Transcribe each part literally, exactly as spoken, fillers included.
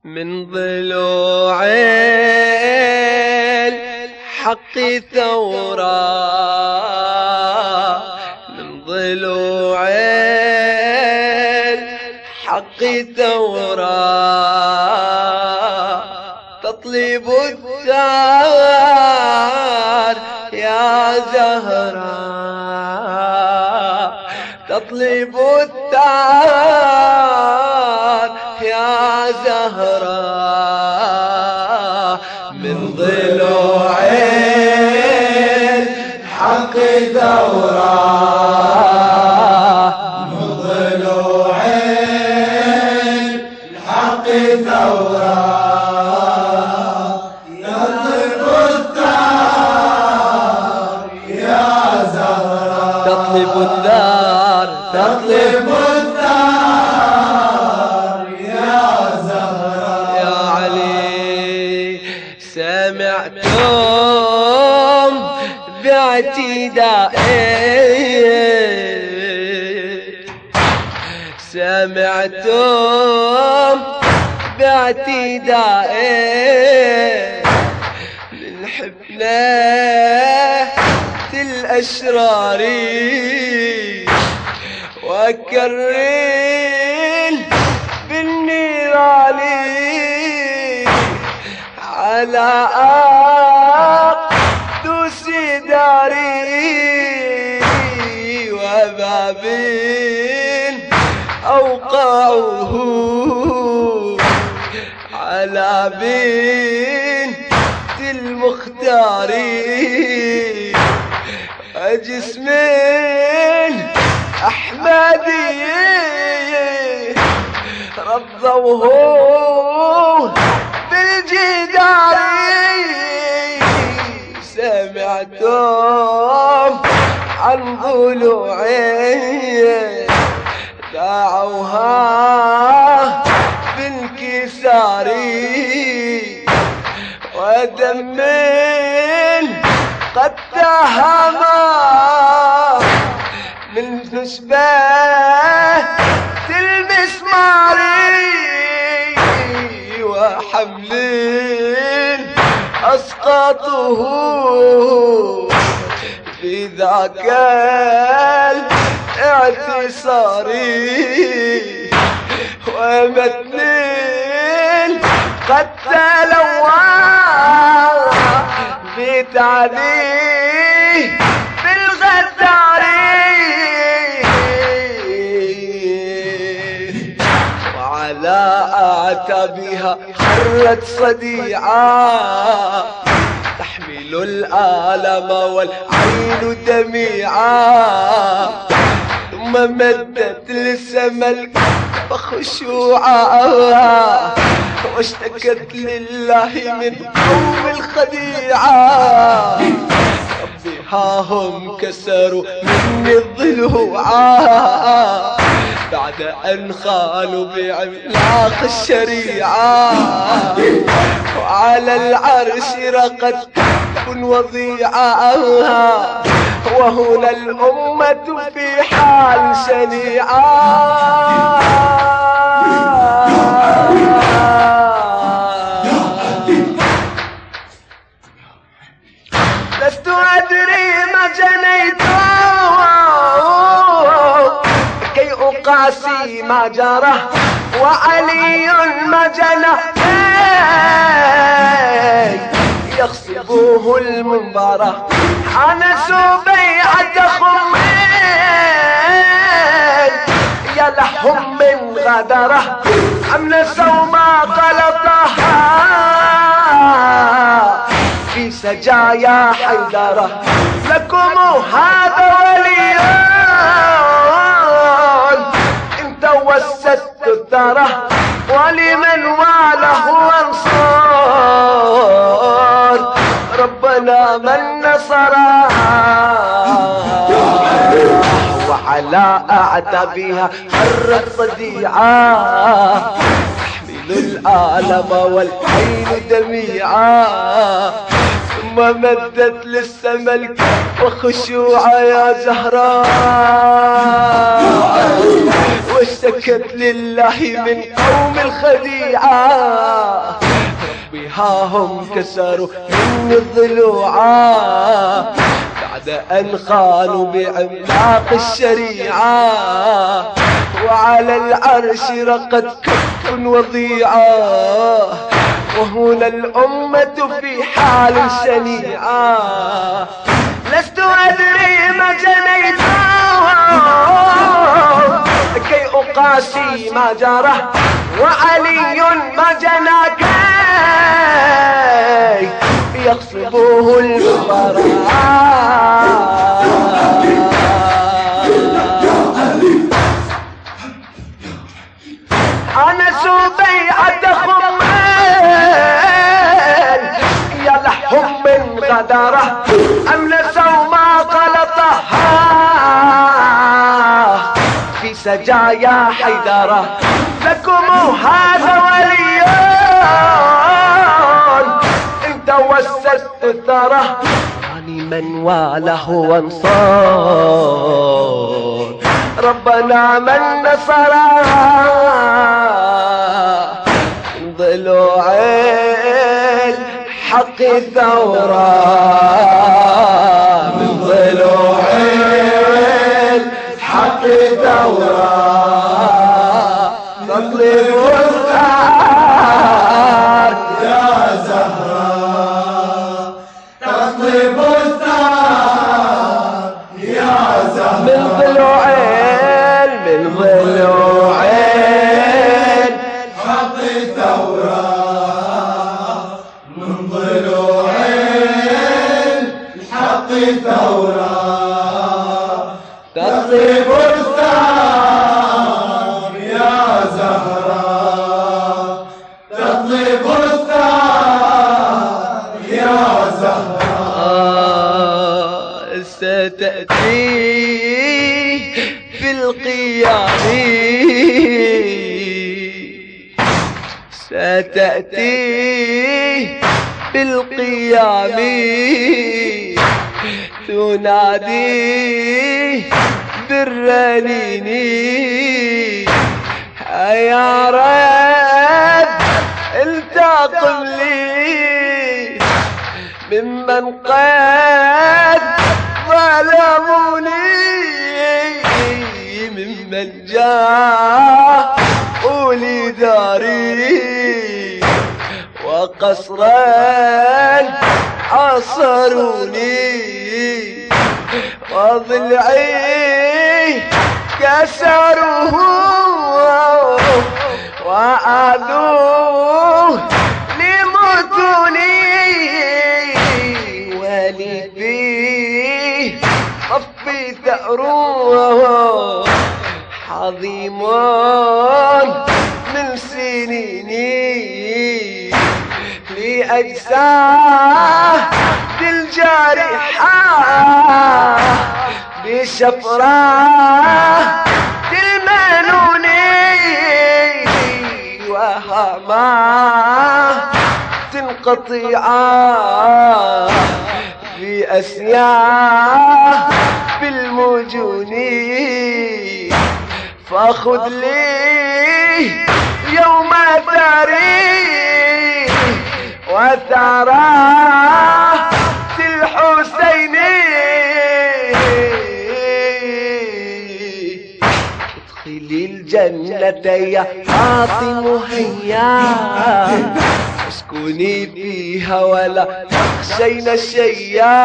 من ضلوع الحق ثورة، من ضلوع الحق ثورة، تطلب الثار يا زهراء، تطلب الثار يا زهراء، من ضلوع الحق ثورة، من ضلوع الحق ثورة، تطلب الثار يا زهراء، تطلب الثار تطلب الثار يا زهراء. يا علي سمعتم باعتدائي، سمعتم باعتدائي من حفنة الأشرار، وكرين بالنيران على أقدس داري، وبابين أوقعه على بنت المختار، وجسمين أحمدي رضوه بالجدار، سمعتم عن ضلوعي دعوها بالكسار، ودم قد تهمى من نشبه المسمار، وحمل أسقطه في ذاك الاعتصار، ومتن قد تلوى بتعديه بالغدار، وعلى أعتابها خرت صديعة تحمل الآلام والعين دميعة، ثم مدت للسما الكف خشوعا، واشتكت لله من قوم الخديعة، ربي ها هم كسروا مني الضلوعا، بعد أن خانوا بعملاق الشريعة، وعلى العرش رقت وضيعة، وهنا الأمة في حال شنيعة، لست أدري ما جنيت كي أقاسي ما جرى، وعلي ما جنى يخصبوه المنبر، حنسوا بيعة خمين يا لهم من غدره، أم نسوا ما غلطها في سجايا حيدرة، لكم هذا ولي إن توسدت الثرى، ولمن واله أنصار، ربنا من نصرها، وعلى أعتابها خرت صديعة تحمل الآلام والعين دميعة، ثم ثم مدت للسما الكف وخشوعا يا زهراء واشتكت لله من قوم الخديعة ربي ها هم كسروا مني الضلوعا بعد أن خانوا بعملاق الشريعة وعلى العرش رقت كف وضيعة وهنا الأمة في حال شنيعة لست أدري ما جنيت كي أقاسي ما جره وعلي ما جنى كي يغصبه الفراء أنس بيعة خمان يا لحم من غدره أملسوا ما غلطها في سجايا حيدره لكم هذا ولي إن توسست ثره من واله وانصار ربنا من نصره من ضلوع الحق ثورة من ضلوع الحق ثورة تطلب الثار يا زهراء تطلب الثار يا زهراء من ضلوعين من ضلوعين حق ثورة من ضلوعين الحق ثورة تطلب الثار يا زهراء تطلب الثار يا زهراء ستأتي في القيام ستأتي في القيام تنادي بالرنين يا رب التقم لي ممن قد ظلموني ممن جاءوا لي داري وقصرا عصروني وضلعي كسروه وآذوه لمتوني ولي فيه صفي ثأروه عظيم من سنيني لأجساد الجارحة بشفرة المنوني وهما تنقطيعا في أسياف بالمجون فاخذ لي يوم تاريخ وثرات الحسين ادخلي الجنة يا فاطم هيا اسكني فيها ولا تخشين الشيا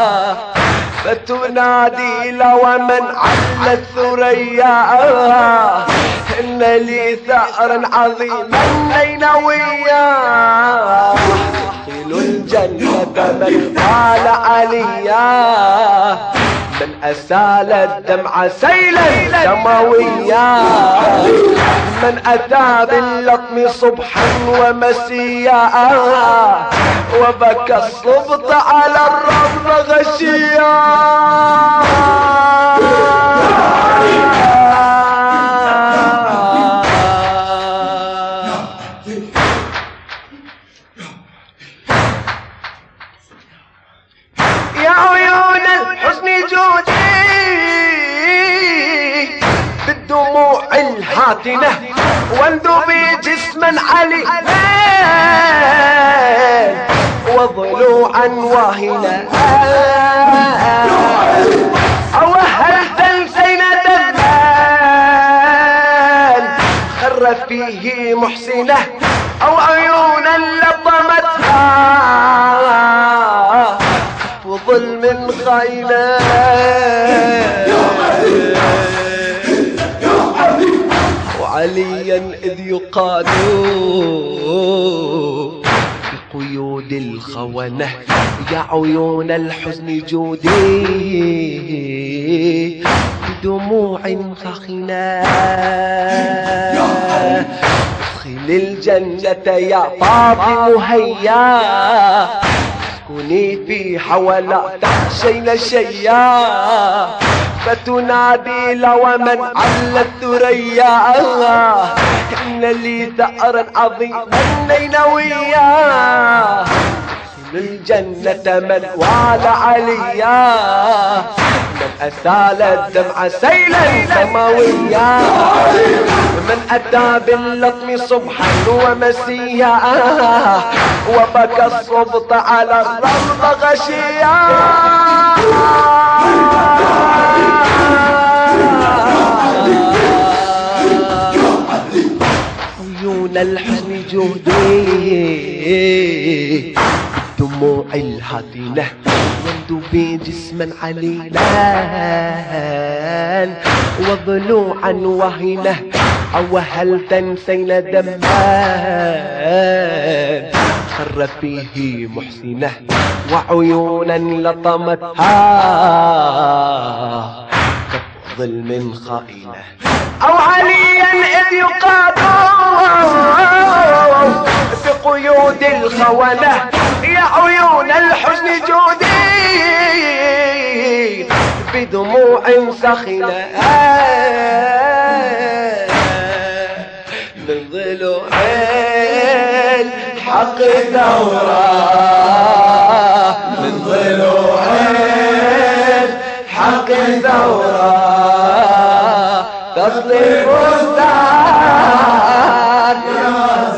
فتنادي لو من على الثريا إن لي ثأرا عظيما نينويا ادخلوا الجنة من قال عليا من أسال الدمع سيلا دمويا من أتى باللطم صبحا ومسيا وبكى الصبط على الرب غشيا حاتنة واندبي جسما علي وضلوعا واهنا اوهلت الزين دمان خر فيه محسنة او عيونا لطمتها وظلم خاينة وعليا اذ يقاد بقيود الخونة يا عيون الحزن جودي بدموع خخنة ادخل الجنة يا طابي مهيا اسكني في حولا تخشين شيا فتنادي لو من على الثريا إن لي ثأرا عظيما نينويا الجنة من وال عليا من أسال الدمع سيلا سماويا من أتى باللطم صبحا ومسيا وبكى الصبط على الرمض غشيا عيون الحزن جهدي دموع الهاتنة واندبي جسما عليلا وضلوعا وهنة او هل تنسين دمان خر فيه محسنة وعيونا لطمتها كظلم خائنة او عليا اذ يقاد بقيود الخونة يا عيون الحزن جودي بدموع سخنة من ضلوع الحق ثورة من ضلوع الحق ثورة تطلب الساعة يا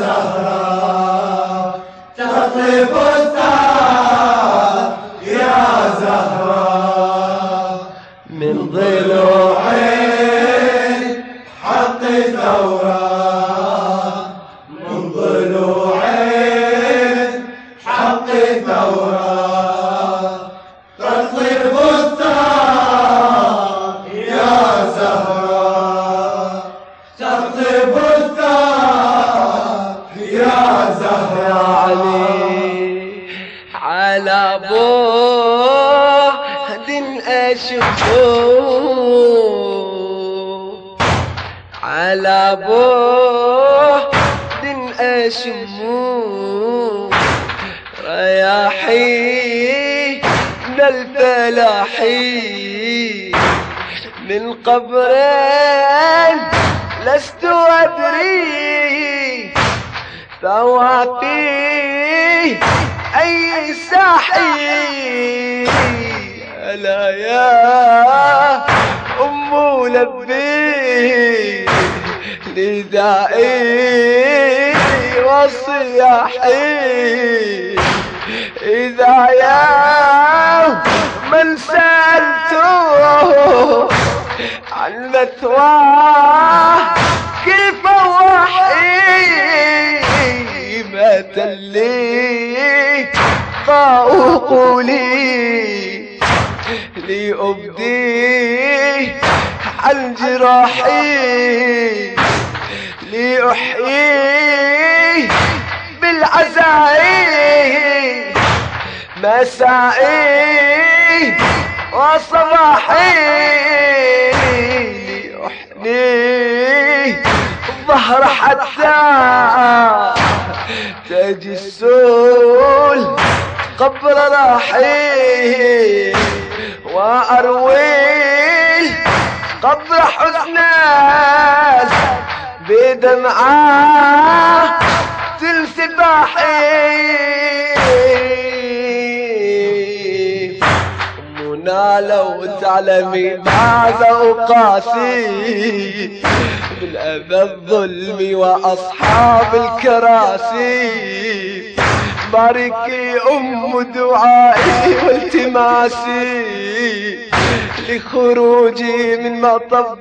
زهراء تطلب الساعة يا زهراء من ضلوع الحق ثورة من ضلوع الحق ثورة تطلب الساعة يا زهراء تطلب الساعة يا زهراء على بعد أشوف على بعد أشوف رياحين الفلاحين من قبرين لست أدري ثواتي أي ساحي ألا يا أم لبي ندائي وصياحي إذا يا من سألته عن مثواه كيف وحي مات لي قولي لأبدي عن جراحي لأحيي بالعزائي مسائي وصباحي لأحني الظهر حتى تجسول قبر راحي وأروي قبر حزنان بدمعة السباحي أمنا أمنا لو تعلمي ماذا أقاسي من أذى الظلم وأصحاب الكراسي. باركي أم دعائي والتماسي لخروجي من مطب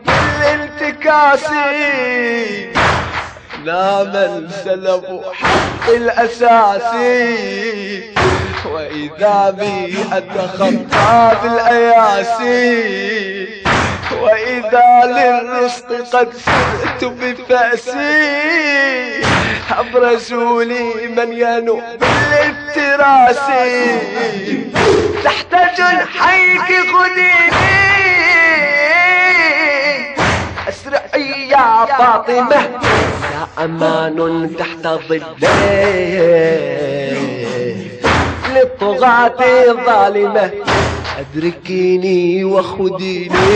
الانتكاسي. لا من سلب حق الأساسي وإذا بي أتخطى بالأياسي. وإذا للرزق قد سرت بفأسي أبرزوا لي من ينوب بالافتراس. تحت جنحيك خذيني أسرعي يا فاطمة يا أمان تحت ظلي للطغاة الظالمة. أدركيني وخذيني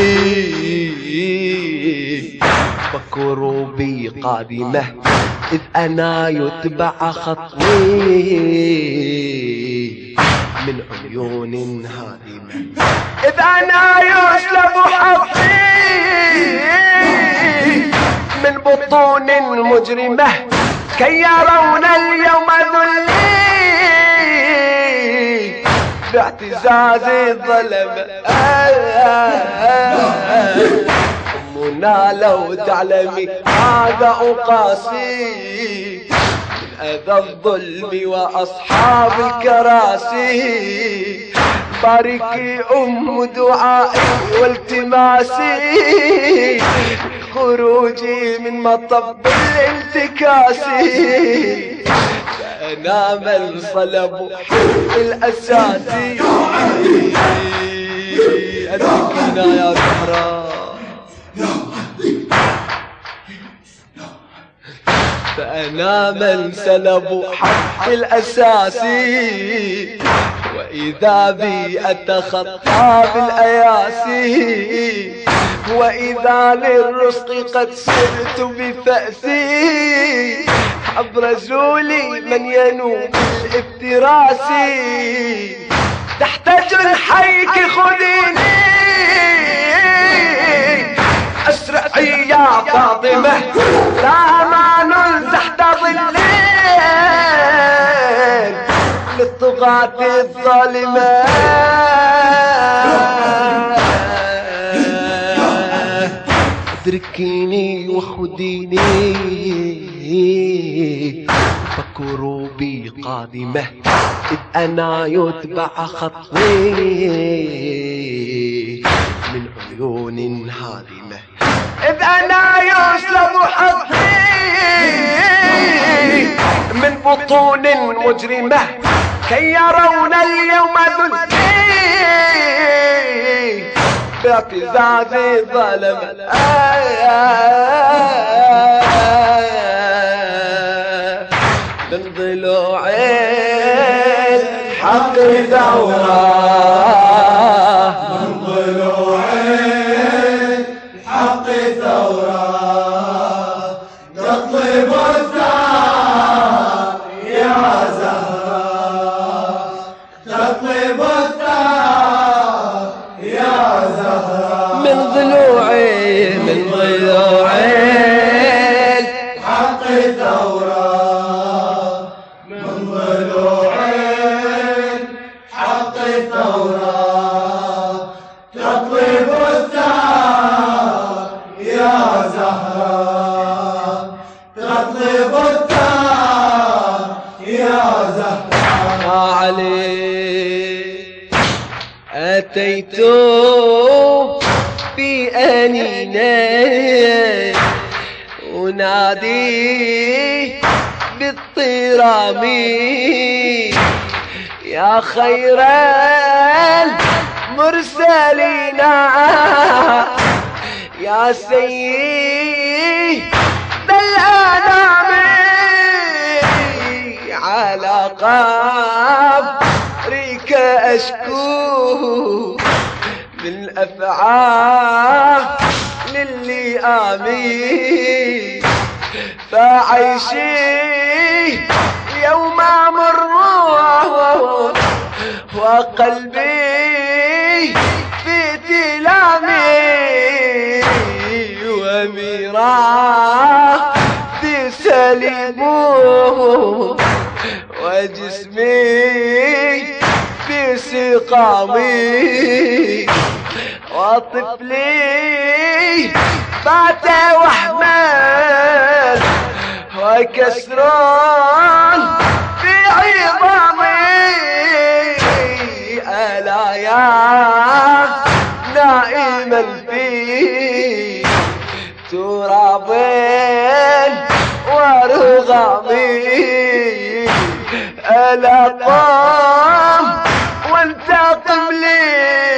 فكروبي قادمة إذ أنا يتبع خطوي من عيون هادمة. إذ أنا يسلب حظي من بطون مجرمة كي يرون اليوم ذلي باعتزاز الظلم. أمنا لو تعلمي هذا أقاسي من أذى الظلم وأصحاب الكراسي. باركي أم دعائي والتماسي خروجي من مطب الانتكاسي. أنا من صلب حق الأساسي. أدركنا يا زهراء فأنا من سلب حق الأساسي وإذا بي أتخطى بالأياسي. وإذا للرزق قد سرت بفأسي أبرزوا لي من ينوب الافتراس. تحت جنحيك خذيني أسرعي يا فاطمة لا أمان تحت ظلين للطغاة الظالمة. ادركيني وخذيني فكروبي قادمة إذ أنا يتبع خطوي من عيون هادمة. إذ أنا يسلب حظي من بطون مجرمة كي يرون اليوم ذلي باعتزاز الظلم. من ضلوع الحق ثورة من ضلوع الحق ثورة تطلب الثار يا زهراء تطلب الثار يا زهراء. من ضلوعي من ضلوعي الحق ثورة من ضلوع الحق ثورة تطلب الثار يا زهراء تطلب الثار يا زهراء. ما علي أتيت في أنيني أنادي بالطرام يا خير المرسلين يا سيد الأنام على قبرك أشكو من أفعال اللي آمين فعيشي يوم مر وقلبي استلامي وميراثي سليم وجسمي في سقامي وطفلي بات وحمل وكسران في عظامي ألا يا نائما في تراب ورغامي ألا قام وانتقم لي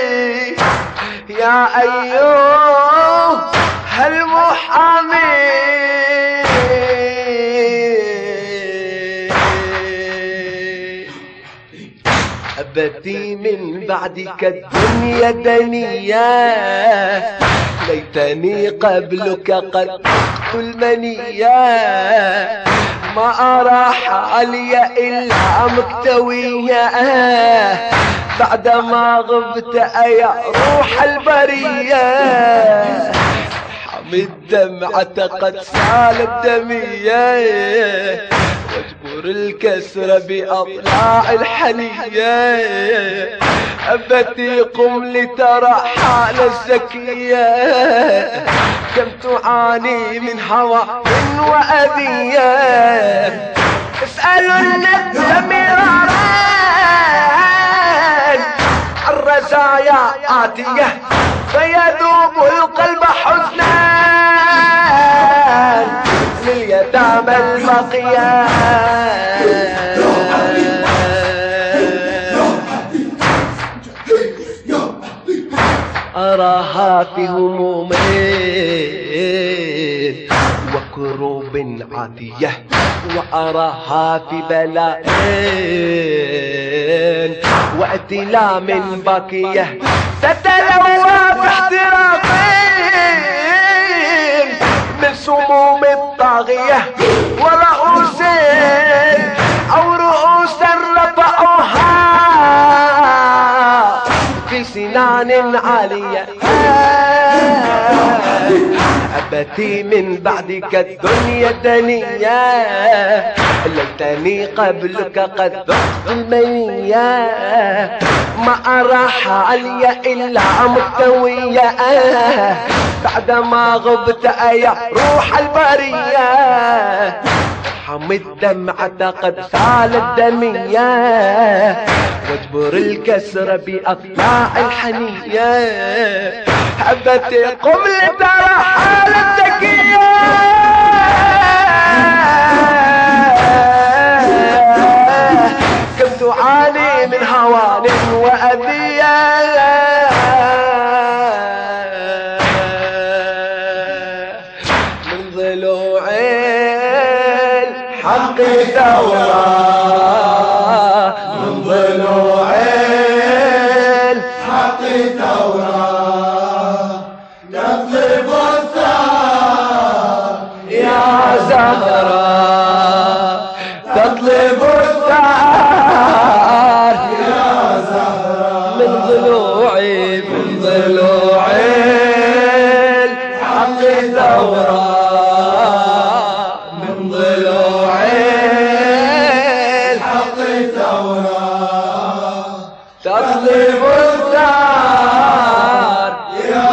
يا أيها المحامي أبتي من بعدك الدنيا دنيا ليتني قبلك قد أخت المنية ما أراح علي إلا مكتوية بعدما غبت يا روح البرية حمي الدمعة قد سالت دمية واجبر الكسر بأضلاع الحنية أبتي قم لترى حال الزكية كم تعاني من هوى وأذية اسألوا النفس مرارا الرزايا آتية فيذوب القلب حزنا لليتامى البقية أراها في همومين وكروب عاتية وأراها في بلاء وأتلام باكية تتلوى باحتراقين من سموم الطاغية ورؤوسين أو رؤوسا رفعوها في سنان عالية أبتي من بعدك الدنيا دنيا ليتني قبلك قد ذقت المنية ما أراح علي إلا مكتوية بعدما غبت يا روح البرية ارحم الدمعة قد سالت دمية واجبر الكسر بأضلاع الحنية حبتي قم لترى حال الزكية كم تعاني من هوان وأذية من ضلوع الحق ثورة من ضلوع الحق ثورة نطلب الثار يا زهراء تطلب الثار يا زهراء من ضلوعي من ضلوعي الحق ثورة من ضلوعي الحق ثورة تطلب الثار يا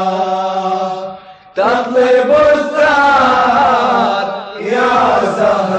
زهراء تطلب الثار يا زهراء